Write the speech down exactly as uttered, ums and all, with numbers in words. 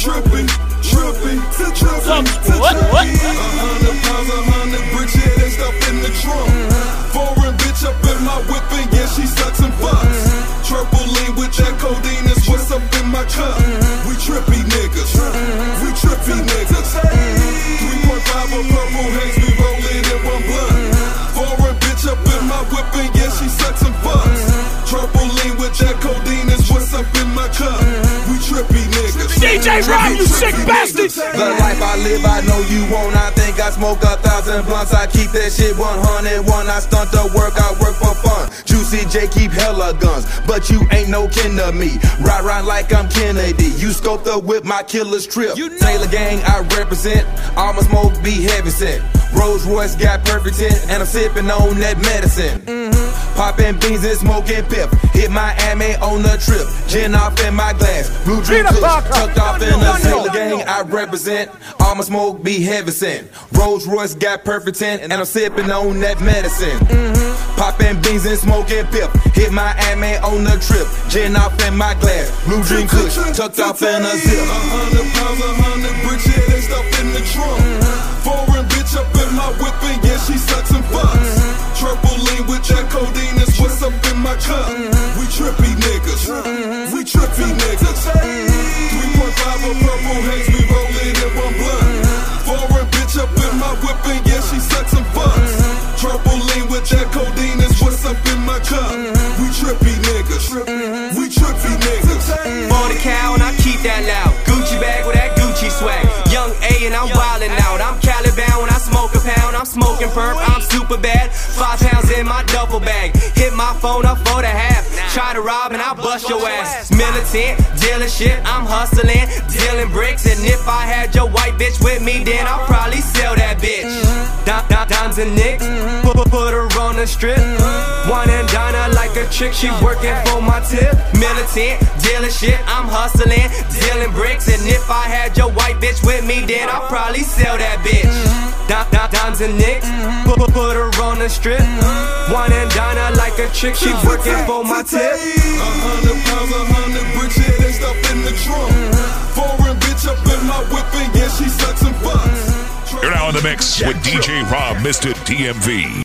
tripping, tripping, tripping, tripping. What? What? A hundred pounds, a hundred bricks, yeah, they stuff in the trunk. Foreign bitch up in my whip and yeah, she sucks and fucks. Triple lean with that codeine is what's up in my cup. We trippy niggas, we trippy niggas. three point five of purple haze, we roll it in one blunt. Foreign bitch up in my whip and yeah, she sucks and fucks. Triple lean with that codeine is what's up in my cup. We trippy niggas. D J Rob, you sick bastard! The life I live, I know you won't. I think I smoke a thousand blunts. I keep that shit one hundred one. I stunt the work, I work for fun. Juicy J keep hella guns, but you ain't no kin to me. Ride around like I'm Kennedy. You scope the whip, my killer's trip. You know. Taylor gang, I represent. All my smoke be heavy set. Rolls Royce got perfect tint, and I'm sipping on that medicine. Mm-hmm. Popping beans and smoking pip. Hit Miami on the trip. Gin off in my glass. Blue drink kush, tucked off in the Taylor gang, I represent. All my smoke be heavy scent. Rolls Royce got perfect tint, and I'm sipping on that medicine. Mm-hmm. Popping beans and smoking pip. Hit Miami on the trip. Gin off in my glass. Blue drink kush, tucked off in a zip. A hundred pounds, a hundred bricks, yeah, they stuff in the trunk. Foreign bitch up in my whip and yeah, she sucks and fucks. Triple lean with that codeine is what's up in my cup. We trippy niggas, we trippy niggas. three point five of purple haze, we roll it in one blunt. Foreign bitch up in my whip and yeah, she sucks and fucks. Triple lean with that codeine is what's up in my cup. We trippy niggas, we trippy niggas. forty cal and I keep that loud. Gucci bag with that Gucci swag. Young A and I'm wildin' out. I'm Cali bound when I smoke a pound. I'm smoking perp, I'm super bad. Five pounds in my duffel bag. Hit my phone up for the half. Try to rob and I'll bust your ass. Militant, dealing shit, I'm hustling, dealing bricks. And if I had your white bitch with me, then I'll probably sell that bitch. Dime, dime, dimes and nicks, put, put her on the strip. One and dine her like a chick, she working for my tip. Militant, dealing shit, I'm hustling, dealing bricks. And if I had your white bitch with me, then I'll probably sell that bitch. Dime, dime, dimes and nicks, put, put her on the strip. One and dine her like a chick, she working for my tip. A hundred pounds, a hundred bricks, yeah, they stuff in the trunk. Foreign bitch up in my whip and yeah, she sucks and fucks. You're now in the mix with D J Rob, Mister D M V.